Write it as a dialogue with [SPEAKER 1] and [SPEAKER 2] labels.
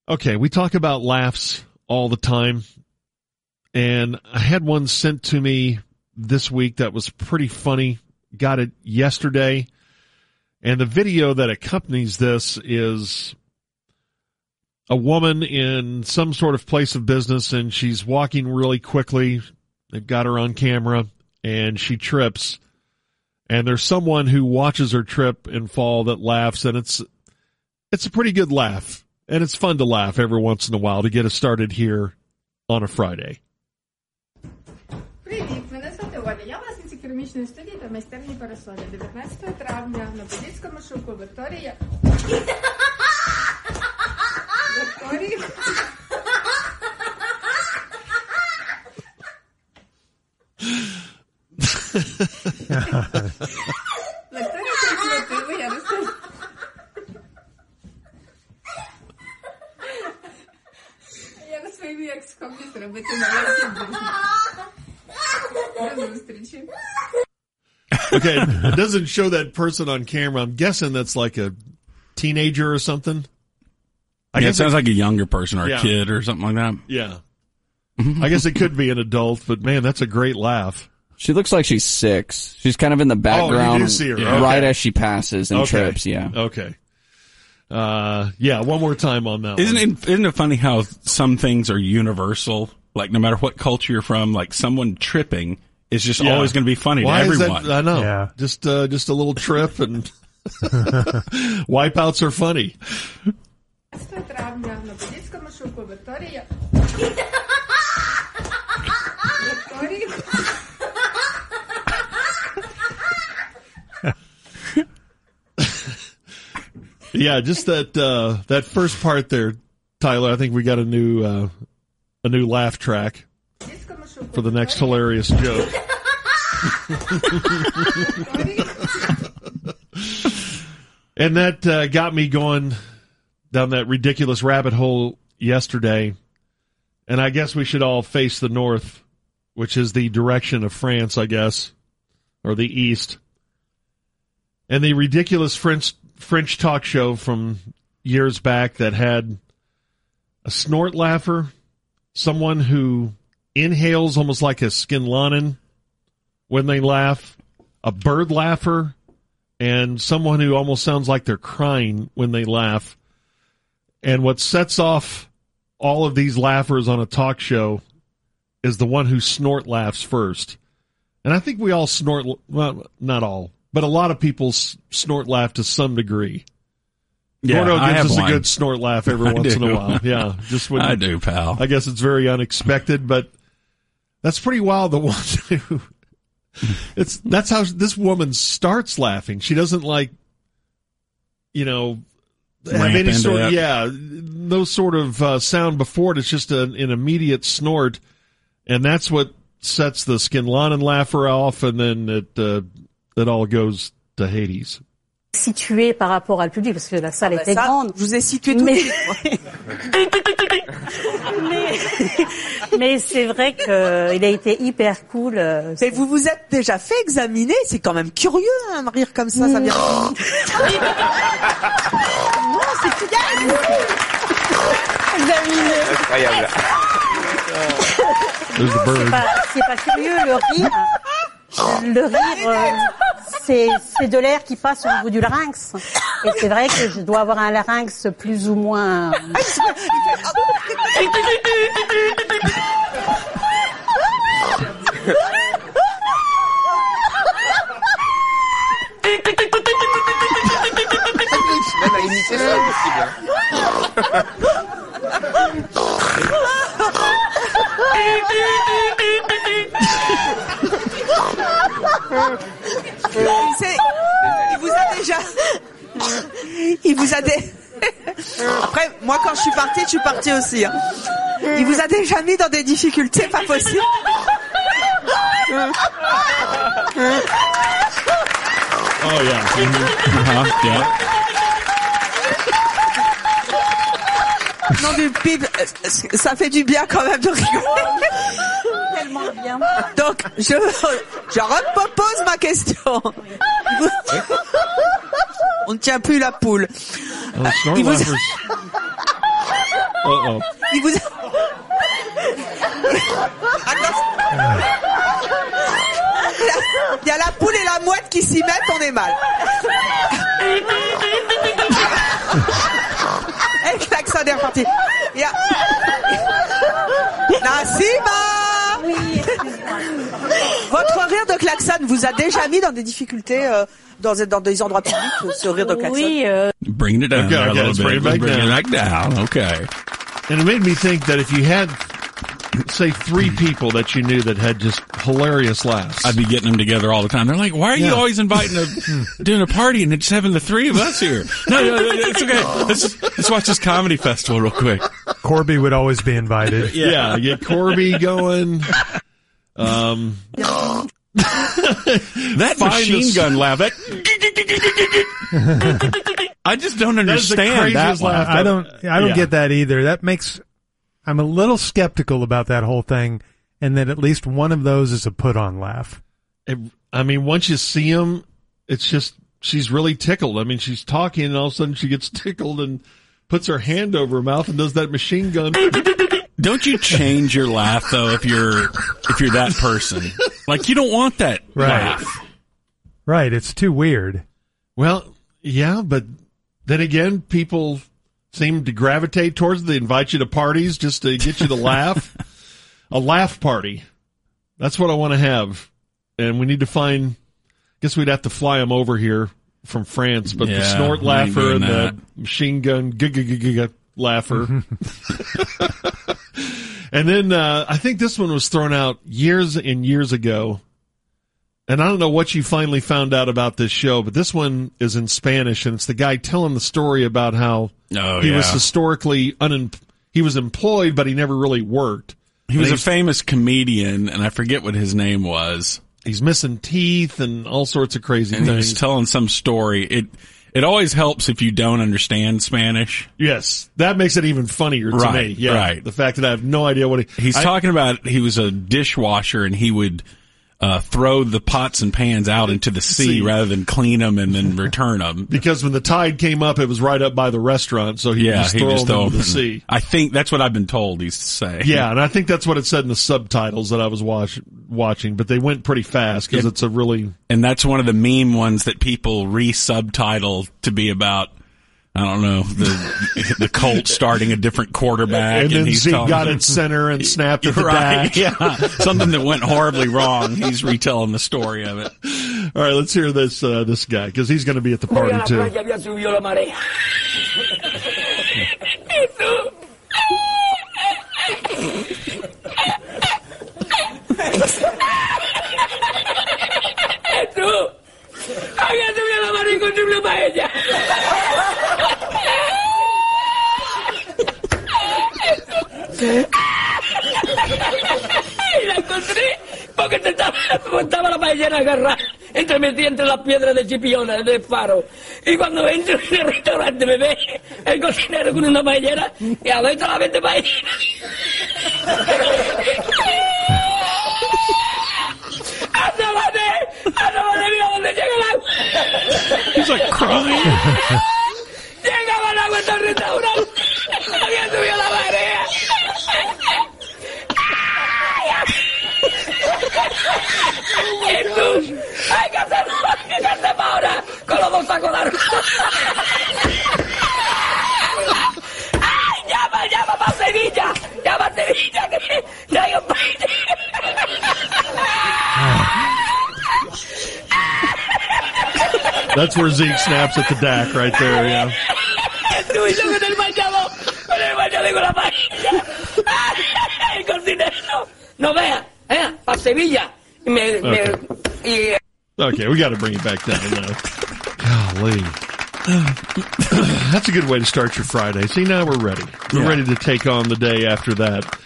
[SPEAKER 1] Okay, we talk about laughs all the time, and I had one sent to me this week that was pretty funny. Got it yesterday, and the video that accompanies this is a woman in some sort of place of business, and she's walking really quickly. They've got her on camera, and she trips, and there's someone who watches her trip and fall that laughs, and it's a pretty good laugh. And it's fun to laugh every once in a while to get us started here on a Friday.
[SPEAKER 2] Привіт, мене звати Оля. Я власниця керамічної студії та майстерні парасолі. 19 травня на Подільському шоку Вікторія. Вікторія консультує, я розкажу. Я на своїм екс-хобі зробити маленький До зустрічі.
[SPEAKER 1] Okay, it doesn't show that person on camera. I'm guessing that's like a teenager or something.
[SPEAKER 3] I guess it sounds like a younger person or
[SPEAKER 1] Yeah.
[SPEAKER 3] a kid or something like that.
[SPEAKER 1] Yeah. I guess it could be an adult, but man, that's a great laugh.
[SPEAKER 4] She looks like she's 6. She's kind of in the background
[SPEAKER 1] do see her.
[SPEAKER 4] right
[SPEAKER 1] Okay.
[SPEAKER 4] as she passes and trips, yeah.
[SPEAKER 1] Okay. Yeah, one more time on that one.
[SPEAKER 3] Isn't it funny how some things are universal? Like no matter what culture you're from, like someone tripping is just
[SPEAKER 1] Yeah.
[SPEAKER 3] always going to be funny
[SPEAKER 1] Why
[SPEAKER 3] to
[SPEAKER 1] is
[SPEAKER 3] everyone.
[SPEAKER 1] that? I know.
[SPEAKER 5] Yeah.
[SPEAKER 1] Just a little trip and wipeouts are funny.
[SPEAKER 2] 19 травня на Подільському шоку Вікторія. Вікторія.
[SPEAKER 1] Yeah, just that first part there, Tyler. I think we got a new laugh track for the next hilarious joke. And that got me going down that ridiculous rabbit hole yesterday. And I guess we should all face the north, which is the direction of France, I guess, or the east. And the ridiculous French talk show from years back that had a snort laugher, someone who inhales almost like a Skinlanen when they laugh, a bird laugher, and someone who almost sounds like they're crying when they laugh. And what sets off all of these laughers on a talk show is the one who snort laughs first. And I think we all snort, well, not all, but a lot of people snort laugh to some degree.
[SPEAKER 3] Yeah,
[SPEAKER 1] Gordo
[SPEAKER 3] I
[SPEAKER 1] gives
[SPEAKER 3] have
[SPEAKER 1] us
[SPEAKER 3] one.
[SPEAKER 1] a good snort laugh every
[SPEAKER 3] I
[SPEAKER 1] once in a
[SPEAKER 3] do.
[SPEAKER 1] while. Yeah, just when
[SPEAKER 3] I do, pal.
[SPEAKER 1] I guess it's very unexpected, but that's pretty wild. The one who that's how this woman starts laughing. She doesn't have
[SPEAKER 3] Ramp
[SPEAKER 1] any
[SPEAKER 3] into
[SPEAKER 1] sort of,
[SPEAKER 3] it.
[SPEAKER 1] no sort of sound before it. It's just an immediate snort, and that's what sets the Skinlanen laugher off, and then it all goes to Hades.
[SPEAKER 6] Situé par rapport à le public, parce que la salle était
[SPEAKER 7] Ça,
[SPEAKER 6] grande.
[SPEAKER 7] je vous ai situé tout de suite.
[SPEAKER 6] Mais c'est vrai qu'il a été hyper cool.
[SPEAKER 7] Mais vous vous êtes déjà fait examiner, c'est quand même curieux, hein, de rire comme ça vient.
[SPEAKER 6] Non, c'est tout examiné.
[SPEAKER 8] Incroyable.
[SPEAKER 1] There's the bird.
[SPEAKER 6] C'est pas curieux, le rire. Le rire, c'est de l'air qui passe au niveau du larynx. Et c'est vrai que je dois avoir un larynx plus ou moins...
[SPEAKER 8] Même à imiter, c'est impossible.
[SPEAKER 7] Il vous a Après, moi quand je suis partie aussi. Hein. Il vous a déjà mis dans des difficultés pas possibles.
[SPEAKER 1] Oh yeah.
[SPEAKER 3] Yeah.
[SPEAKER 7] Non, du pib, ça fait du bien quand même de rigoler.
[SPEAKER 6] Tellement bien.
[SPEAKER 7] Donc, je repose ma question. On ne tient plus la poule.
[SPEAKER 1] Oh, snort
[SPEAKER 7] Il vous-
[SPEAKER 1] laughers. Uh-oh.
[SPEAKER 7] Il vous... Il y a la poule et la mouette qui s'y mettent, on est mal. Et le klaxon est reparti. Il y a... Nassima!
[SPEAKER 6] Oui, excuse-moi.
[SPEAKER 7] Votre rire de klaxon vous a déjà mis dans des difficultés dans des endroits publics, ce rire de klaxon?
[SPEAKER 6] Oui,
[SPEAKER 3] Bring it down
[SPEAKER 1] Okay,
[SPEAKER 3] there a
[SPEAKER 1] okay,
[SPEAKER 3] little
[SPEAKER 1] let's
[SPEAKER 3] bit.
[SPEAKER 1] bring it back
[SPEAKER 3] Bring
[SPEAKER 1] down.
[SPEAKER 3] it back down. Okay.
[SPEAKER 1] And it made me think that if you had, say, 3 people that you knew that had just hilarious laughs.
[SPEAKER 3] I'd be getting them together all the time. They're like, why are you
[SPEAKER 1] Yeah.
[SPEAKER 3] always inviting doing a party and just having the 3 of us here? No, it's okay. Let's watch this comedy festival real quick.
[SPEAKER 5] Corby would always be invited.
[SPEAKER 1] Yeah, get Corby going.
[SPEAKER 3] That
[SPEAKER 1] Find
[SPEAKER 3] machine
[SPEAKER 1] us-
[SPEAKER 3] gun laugh. That I just don't
[SPEAKER 1] That is the
[SPEAKER 3] understand that
[SPEAKER 1] craziest
[SPEAKER 3] one.
[SPEAKER 1] laugh.
[SPEAKER 5] I don't
[SPEAKER 1] Yeah.
[SPEAKER 5] get that either. That makes, I'm a little skeptical about that whole thing, and that at least one of those is a put-on laugh.
[SPEAKER 1] I mean, once you see him, it's just, she's really tickled. I mean, she's talking and all of a sudden she gets tickled and puts her hand over her mouth and does that machine gun.
[SPEAKER 3] Don't you change your laugh though if you're that person? Like you don't want that
[SPEAKER 5] Right.
[SPEAKER 3] laugh.
[SPEAKER 5] Right, it's too weird.
[SPEAKER 1] Well, yeah, but then again, people seem to gravitate towards it. They invite you to parties just to get you to laugh. A laugh party. That's what I want to have. And we need to find, guess we'd have to fly them over here from France, but the
[SPEAKER 3] Yeah,
[SPEAKER 1] snort
[SPEAKER 3] we ain't
[SPEAKER 1] laugher
[SPEAKER 3] doing
[SPEAKER 1] and
[SPEAKER 3] that.
[SPEAKER 1] the machine gun laugher. And then I think this one was thrown out years and years ago. And I don't know what you finally found out about this show, but this one is in Spanish, and it's the guy telling the story about how he was historically he was employed, but he never really worked.
[SPEAKER 3] He was a famous comedian, and I forget what his name was.
[SPEAKER 1] He's missing teeth and all sorts of crazy
[SPEAKER 3] And he was
[SPEAKER 1] things.
[SPEAKER 3] telling some story. It always helps if you don't understand Spanish.
[SPEAKER 1] Yes, that makes it even funnier to
[SPEAKER 3] Right,
[SPEAKER 1] me. Yeah,
[SPEAKER 3] right.
[SPEAKER 1] The fact that I have no idea what
[SPEAKER 3] He's talking about he was a dishwasher, and he would throw the pots and pans out into the sea rather than clean them and then return them.
[SPEAKER 1] because when the tide came up, it was right up by the restaurant, so he just throw them into the sea.
[SPEAKER 3] I think that's what I've been told he's to say.
[SPEAKER 1] Yeah, and I think that's what it said in the subtitles that I was watching, but they went pretty fast because it's a really...
[SPEAKER 3] And that's one of the meme ones that people re-subtitle to be about, I don't know, the Colts starting a different quarterback.
[SPEAKER 1] And then
[SPEAKER 3] he's
[SPEAKER 1] Zeke
[SPEAKER 3] telling
[SPEAKER 1] got
[SPEAKER 3] them-
[SPEAKER 1] it center and snapped at the
[SPEAKER 3] Right,
[SPEAKER 1] back.
[SPEAKER 3] yeah. Something that went horribly wrong. He's retelling the story of it.
[SPEAKER 1] All right, let's hear this guy, because he's going to be at the party, too.
[SPEAKER 9] había subido la marea. Jesús, había subido la marea y encontré una paella. Y la encontré porque estaba la paellera agarrada metida entre las piedras de Chipiona, del faro. Y cuando entro en el restaurante me ve el cocinero con una paellera y adentro la vende paellera. ¡Asómate, mira dónde llega el agua!
[SPEAKER 3] He's like crying.
[SPEAKER 9] Llegaba el agua hasta el restaurante. Había subido la marea. Jesús, hay que hacer ahora con los 2 sacos de arroz. ¡Ay, llama para Sevilla! ¡Llama a Sevilla que traigo un país!
[SPEAKER 1] That's where Zeke snaps at the DAC right there, yeah.
[SPEAKER 9] Jesús, yo con el bañador y con la paella. El cocinero. No vea, para Sevilla.
[SPEAKER 1] Okay, we got to bring it back down now. Golly. That's a good way to start your Friday. See, now we're ready. We're ready to take on the day after that.